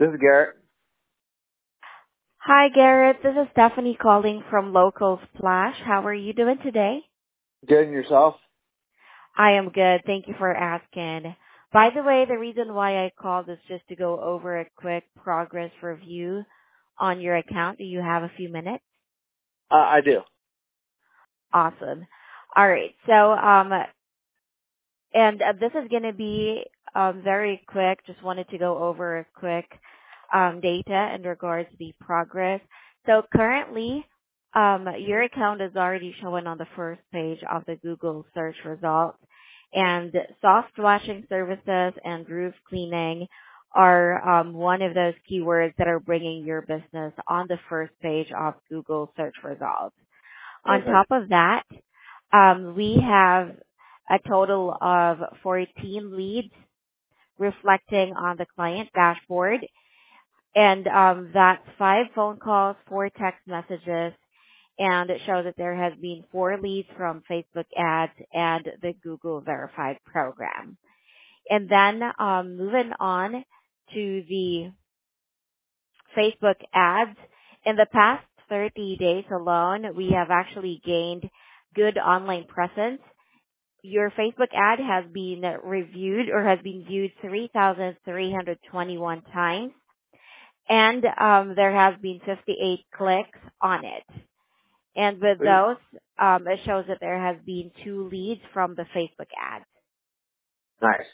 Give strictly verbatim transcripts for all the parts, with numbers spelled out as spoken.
This is Garrett. Hi, Garrett. This is Stephanie calling from Local Splash. How are you doing today? Good, and yourself? I am good. Thank you for asking. By the way, the reason why I called is just to go over a quick progress review on your account. Do you have a few minutes? Uh, I do. Awesome. All right. So, um, and uh, this is going to be um, very quick. Just wanted to go over a quick um, data in regards to the progress. So currently, um, your account is already showing on the first page of the Google search results, and soft washing services and roof cleaning are um, one of those keywords that are bringing your business on the first page of Google search results. On Okay. top of that, um, we have a total of fourteen leads reflecting on the client dashboard, and um, that's five phone calls, four text messages, and it shows that there has been four leads from Facebook ads and the Google Verified program. And then um, moving on to the Facebook ads, in the past thirty days alone, we have actually gained good online presence. Your Facebook ad has been reviewed or has been viewed three thousand three hundred twenty-one times, and um, there has been fifty-eight clicks on it. And with Sweet. those, um, it shows that there has been two leads from the Facebook ad. Nice.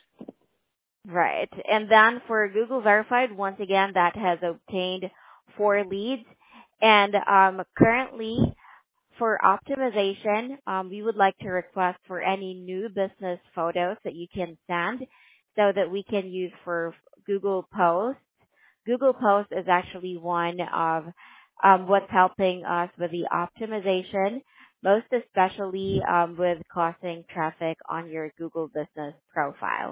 Right. And then for Google Verified, once again, that has obtained four leads. And um, currently, for optimization, um, we would like to request for any new business photos that you can send so that we can use for Google Posts. Google Posts is actually one of um, what's helping us with the optimization, most especially um, with causing traffic on your Google business profile.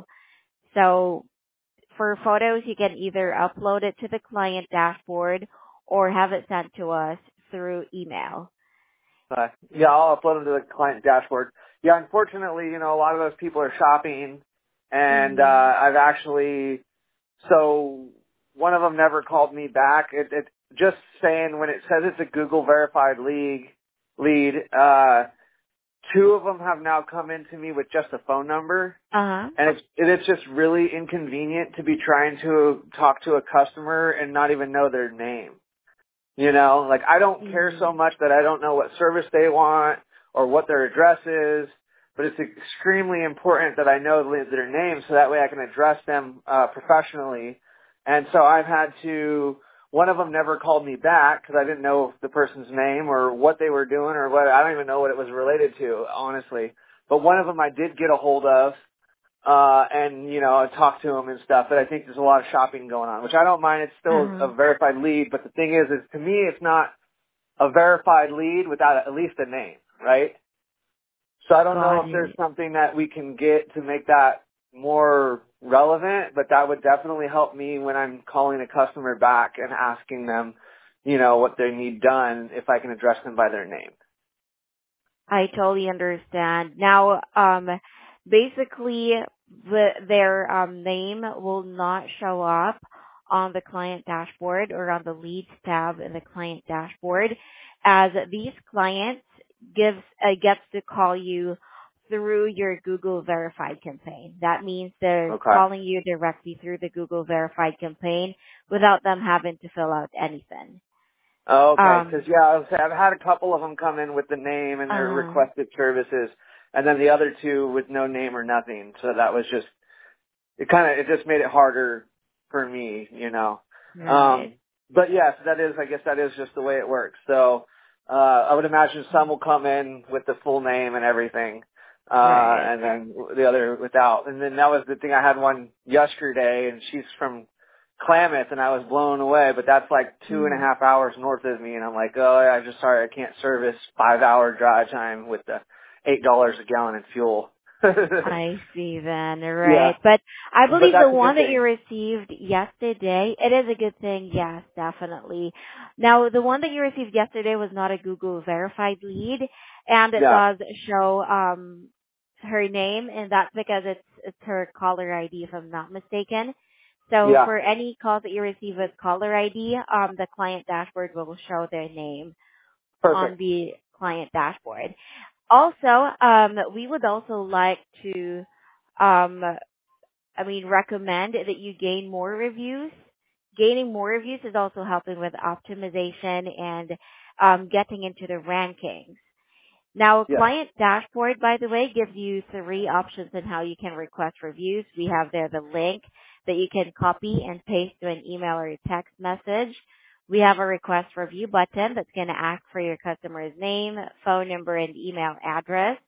So for photos, you can either upload it to the client dashboard or have it sent to us through email. Uh, yeah, I'll upload them to the client dashboard. Yeah, unfortunately, you know, a lot of those people are shopping, and uh, Mm-hmm. I've actually, so one of them never called me back. It, it just saying when it says it's a Google verified lead, lead, uh, two of them have now come into me with just a phone number. Uh-huh. And it's, it's just really inconvenient to be trying to talk to a customer and not even know their name. You know, like I don't care Mm-hmm. so much that I don't know what service they want or what their address is, but it's extremely important that I know their name so that way I can address them uh, professionally. And so I've had to, one of them never called me back because I didn't know the person's name or what they were doing or what, I don't even know what it was related to, honestly. But one of them I did get a hold of. Uh, and, you know, talk to them and stuff, but I think there's a lot of shopping going on, which I don't mind. It's still Uh-huh. a verified lead, but the thing is, is to me, it's not a verified lead without at least a name, right? So I don't know Got if there's it. something that we can get to make that more relevant, but that would definitely help me when I'm calling a customer back and asking them, you know, what they need done if I can address them by their name. I totally understand. Now, um, basically, the, their um, name will not show up on the client dashboard or on the leads tab in the client dashboard, as these clients gives uh, gets to call you through your Google Verified campaign. That means they're Okay. calling you directly through the Google Verified campaign without them having to fill out anything. Oh, okay. Um, Because yeah, I was, I've had a couple of them come in with the name and their uh, requested services, and then the other two with no name or nothing. So that was just it. Kind of it just made it harder for me, you know. right. Um, but yes, that is. I guess that is just the way it works. So uh, I would imagine some will come in with the full name and everything, uh, Right. and then the other without. And then that was the thing. I had one yesterday, and she's from Klamath, and I was blown away, but that's like two and a Mhm. half hours north of me, and I'm like, oh, I'm just sorry, I can't service five hour drive time with the eight dollars a gallon in fuel. I see then, Yeah, right. But I but believe the that's a one good that you thing. received yesterday, it is a good thing, yes, definitely. Now, the one that you received yesterday was not a Google verified lead, and it Yeah. does show um her name, and that's because it's it's her caller I D, if I'm not mistaken. So Yeah. for any calls that you receive with caller I D, um, the client dashboard will show their name on Perfect. the client dashboard. Also, um, we would also like to, um, I mean, recommend that you gain more reviews. Gaining more reviews is also helping with optimization and um, getting into the rankings. Now, Yes. client dashboard, by the way, gives you three options on how you can request reviews. We have there the link that you can copy and paste to an email or a text message. We have a request review button that's going to ask for your customer's name, phone number, and email address.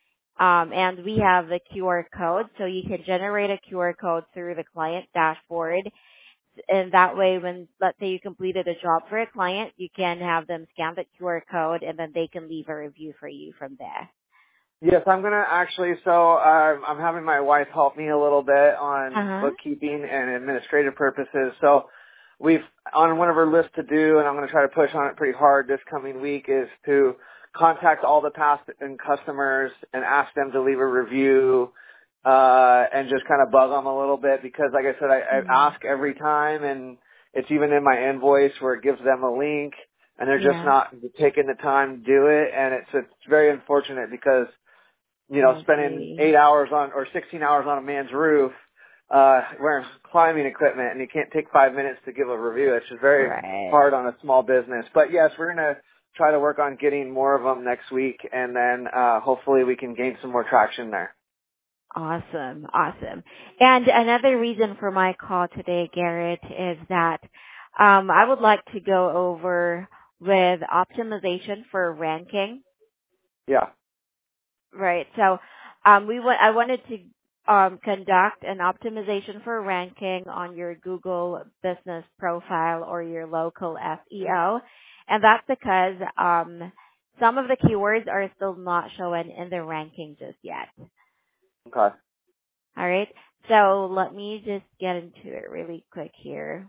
Um, and we have the Q R code, so you can generate a Q R code through the client dashboard. And that way, when, let's say you completed a job for a client, you can have them scan the Q R code and then they can leave a review for you from there. Yes, I'm gonna actually. So um, I'm having my wife help me a little bit on Uh-huh. bookkeeping and administrative purposes. So we've on one of our lists to do, and I'm gonna try to push on it pretty hard this coming week, is to contact all the past and customers and ask them to leave a review, uh, and just kind of bug them a little bit because, like I said, I, I Mm. ask every time, and it's even in my invoice where it gives them a link, and they're just Yeah, not taking the time to do it, and it's it's very unfortunate because you know, I spending see. eight hours on or sixteen hours on a man's roof, uh, wearing climbing equipment, and you can't take five minutes to give a review. It's just very Right. hard on a small business. But yes, we're gonna try to work on getting more of them next week, and then uh, hopefully we can gain some more traction there. Awesome. Awesome. And another reason for my call today, Garrett, is that um, I would like to go over with optimization for ranking. Yeah. Right. So, um, we wa- I wanted to um, conduct an optimization for ranking on your Google business profile or your local S E O, and that's because um, some of the keywords are still not showing in the ranking just yet. Okay. All right. So let me just get into it really quick here.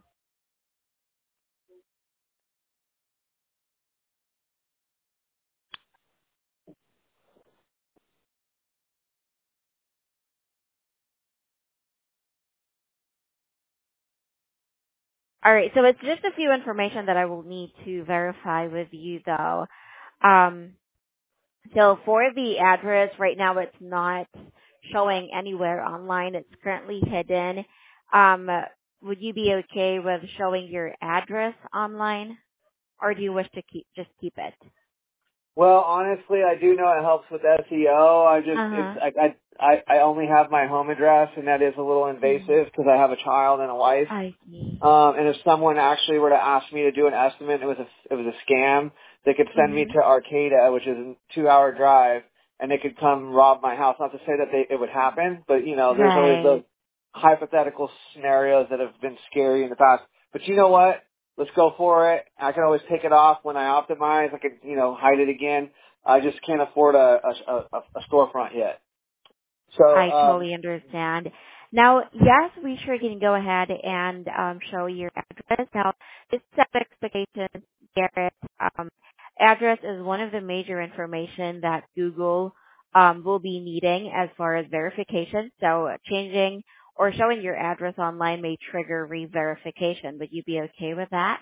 All right. So it's just a few information that I will need to verify with you, though. Um, So for the address, right now it's not showing anywhere online. It's currently hidden. Um, would you be okay with showing your address online, or do you wish to keep just keep it? Well, honestly, I do know it helps with S E O. I just, Uh it's, huh. I, I, I only have my home address, and that is a little Mm, invasive because I have a child and a wife. I see. Um, and if someone actually were to ask me to do an estimate, it was a, it was a scam. They could send me Mhm. to Arcata, which is a two-hour drive, and they could come rob my house. Not to say that they, it would happen, but you know, there's always those Right. hypothetical scenarios that have been scary in the past. But you know what? Let's go for it. I can always take it off when I optimize. I could, you know, hide it again. I just can't afford a a, a, a storefront yet. So, I um, totally understand. Now, yes, we sure can go ahead and um, show your address. Now, this set of expectations, Garrett, um, address is one of the major information that Google um, will be needing as far as verification. So changing or showing your address online may trigger re-verification. Would you be okay with that?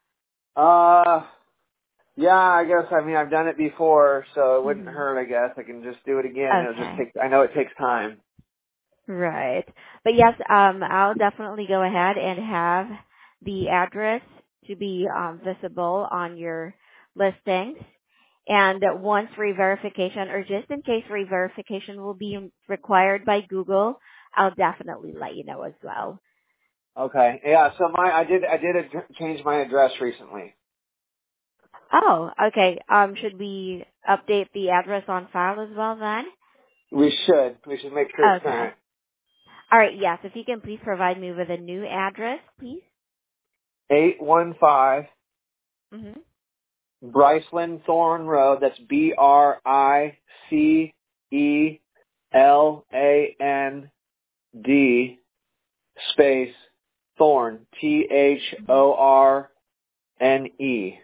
uh, yeah, I guess, I mean, I've done it before, so it wouldn't Mm-hmm. hurt, I guess. I can just do it again. It'll just Okay. take, I know it takes time. Right. But yes, um, I'll definitely go ahead and have the address to be um, visible on your listings. And once re-verification, or just in case re-verification will be required by Google, I'll definitely let you know as well. Okay. Yeah, so my, I did, I did ad- change my address recently. Oh, okay. Um, should we update the address on file as well then? We should. We should make sure it's Okay. current. All right. Yes. If you can please provide me with a new address, please. eight one five Mm-hmm. Bryceland Thorn Road. That's B R I C E L A N D space Thorn, T H O R N E.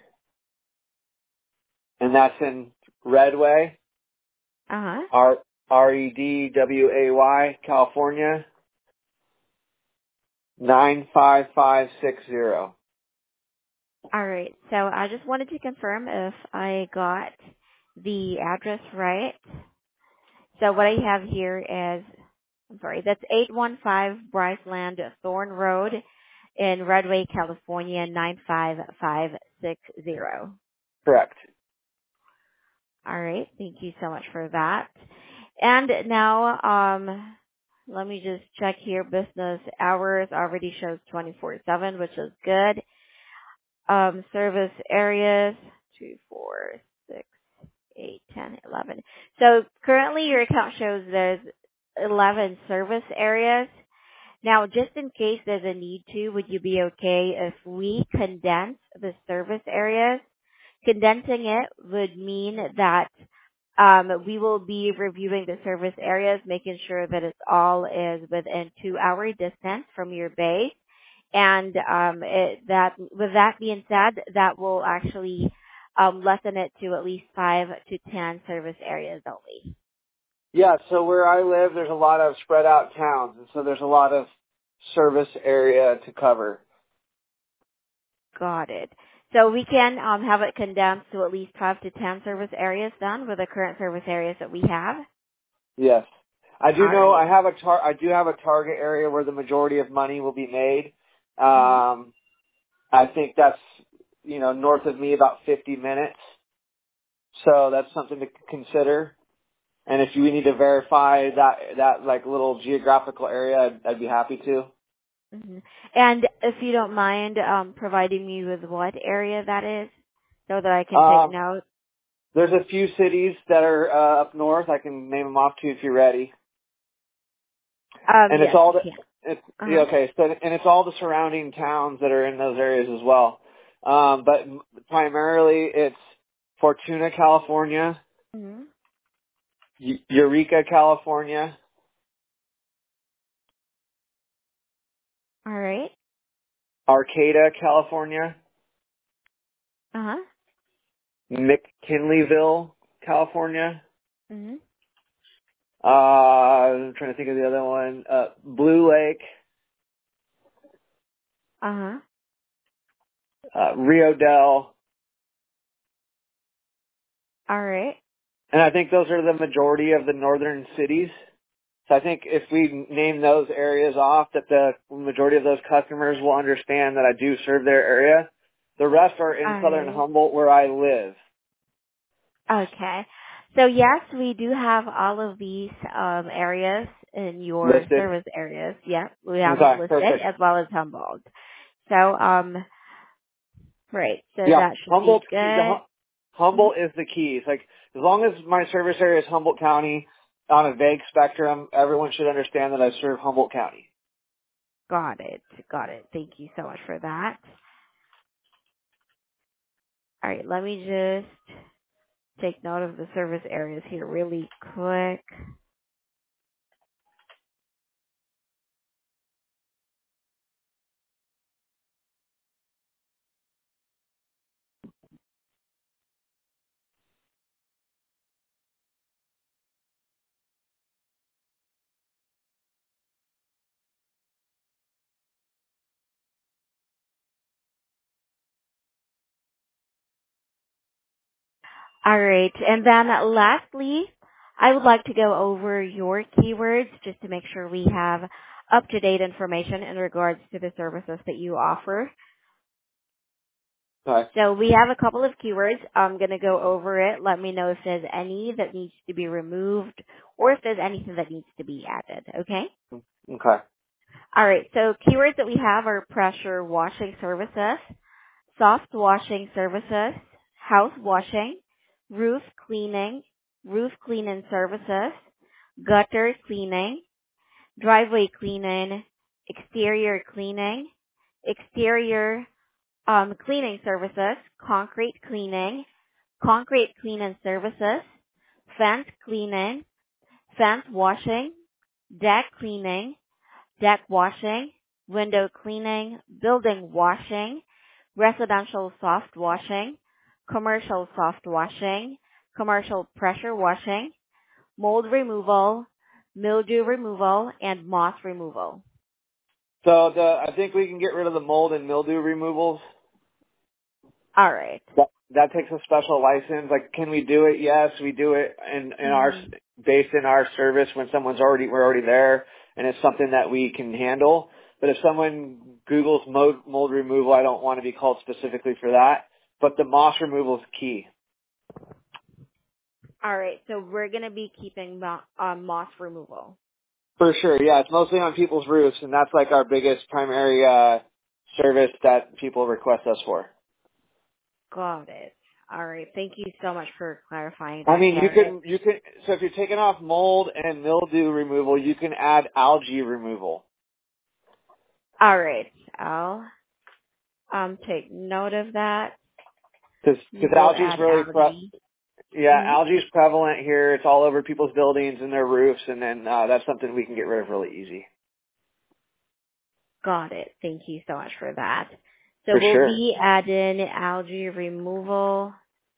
And that's in Redway, Uh huh. R R E D W A Y, California, nine five five six zero. All right. So I just wanted to confirm if I got the address right. So what I have here is, I'm sorry, that's eight one five Bryceland Thorn Road in Redway, California, nine five five six zero. Correct. All right. Thank you so much for that. And now, um, let me just check here. Business hours already shows twenty-four seven, which is good. Um, service areas, two, four, six, eight, ten, eleven. So currently your account shows there's eleven service areas. Now, just in case there's a need to, would you be okay if we condense the service areas? Condensing it would mean that um, we will be reviewing the service areas, making sure that it all is within two-hour distance from your base. And um, it, that, with that being said, that will actually um, lessen it to at least five to ten service areas only. Yeah, so where I live, there's a lot of spread out towns, and so there's a lot of service area to cover. Got it. So we can um, have it condensed to at least five to ten service areas then with the current service areas that we have. Yes. I do All know right. I have a tar- I do have a target area where the majority of money will be made. Mm-hmm. Um, I think that's, you know, north of me about fifty minutes. So that's something to consider. And if you need to verify that, that like little geographical area, I'd, I'd be happy to. Mm-hmm. And if you don't mind um, providing me with what area that is so that I can take Um, note. there's a few cities that are uh, up north. I can name them off to you if you're ready. Um, And it's yes, all you the, can. it's, yeah, Uh-huh. okay, so, and it's all the surrounding towns that are in those areas as well. Um, but m- primarily it's Fortuna, California, Mm-hmm. Eu- Eureka, California, All right. Arcata, California, Uh-huh. McKinleyville, California. Mm-hmm. Uh, I'm trying to think of the other one. Uh, Blue Lake, Uh-huh. uh, Rio Dell. All right. And I think those are the majority of the northern cities. So I think if we name those areas off, that the majority of those customers will understand that I do serve their area. The rest are in All southern right. Humboldt where I live. Okay. So yes, we do have all of these um, areas in your Listed. service areas. Yeah, we have them Okay, listed perfect. as well as Humboldt. So, um, right. So Yeah, that should be Humboldt, key, the, good. Hum- Humboldt is the key. It's like, as long as my service area is Humboldt County on a vague spectrum, everyone should understand that I serve Humboldt County. Got it. Got it. Thank you so much for that. All right. Let me just take note of the service areas here really quick. All right. And then lastly, I would like to go over your keywords just to make sure we have up-to-date information in regards to the services that you offer. Okay. So we have a couple of keywords. I'm going to go over it. Let me know if there's any that needs to be removed or if there's anything that needs to be added. Okay? Okay. All right. So keywords that we have are pressure washing services, soft washing services, house washing, roof cleaning, roof cleaning services, gutter cleaning, driveway cleaning, exterior cleaning, exterior um, cleaning services, concrete cleaning, concrete cleaning services, fence cleaning, fence washing, deck cleaning, deck washing, window cleaning, building washing, residential soft washing, commercial soft washing, commercial pressure washing, mold removal, mildew removal, and moss removal. So the I think we can get rid of the mold and mildew removals. All right. That, that takes a special license. Like, can we do it? Yes, we do it in, in our Mm-hmm. based in our service when someone's already we're already there, and it's something that we can handle. But if someone Googles mold, mold removal, I don't want to be called specifically for that. But the moss removal is key. All right. So we're gonna be keeping mo- uh, moss removal. For sure, yeah. It's mostly on people's roofs, and that's like our biggest primary uh, service that people request us for. Got it. All right. Thank you so much for clarifying I that, mean, you Garrett. can, you can, so if you're taking off mold and mildew removal, you can add algae removal. All right. I'll um take note of that. Cause, We cause will algae is add really, pre- algae. yeah, Mm-hmm. algae is prevalent here. It's all over people's buildings and their roofs, and then, uh, that's something we can get rid of really easy. Got it. Thank you so much for that. So For we'll sure. be adding algae removal.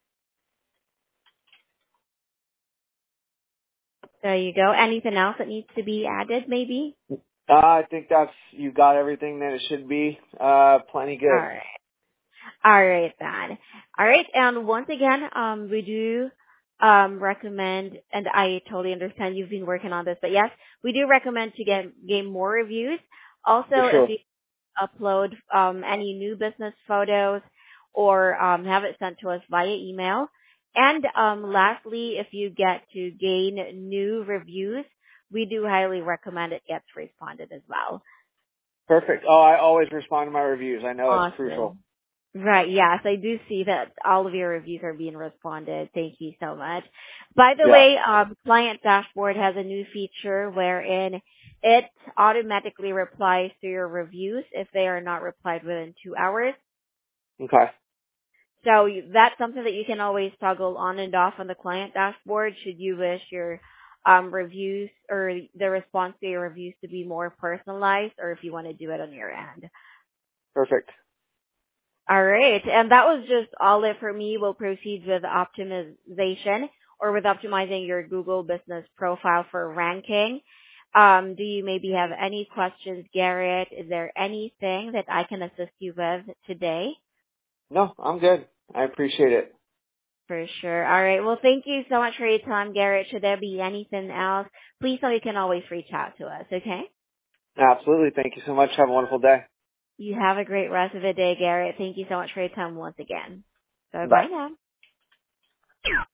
There you go. Anything else that needs to be added, maybe? Uh, I think that's, you got everything that it should be. Uh, plenty All good. right. All right, then. All right, and once again, um, we do um, recommend, and I totally understand you've been working on this, but yes, we do recommend to get gain more reviews. For Also, if sure. you upload um, any new business photos or um, have it sent to us via email. And um, lastly, if you get to gain new reviews, we do highly recommend it gets responded as well. Perfect. Oh, I always respond to my reviews. I know it's crucial. Awesome. Right, yes, I do see that all of your reviews are being responded. Thank you so much. By the Yeah. way, um, Client Dashboard has a new feature wherein it automatically replies to your reviews if they are not replied within two hours. Okay. So you- that's something that you can always toggle on and off on the Client Dashboard should you wish your um, reviews or the response to your reviews to be more personalized or if you want to do it on your end. Perfect. All right. And that was just all it for me. We'll proceed with optimization or with optimizing your Google business profile for ranking. Um, do you maybe have any questions, Garrett? Is there anything that I can assist you with today? No, I'm good. I appreciate it. For sure. All right. Well, thank you so much for your time, Garrett. Should there be anything else, please know you can always reach out to us, okay? Absolutely. Thank you so much. Have a wonderful day. You have a great rest of the day, Garrett. Thank you so much for your time once again. Bye. Bye-bye now.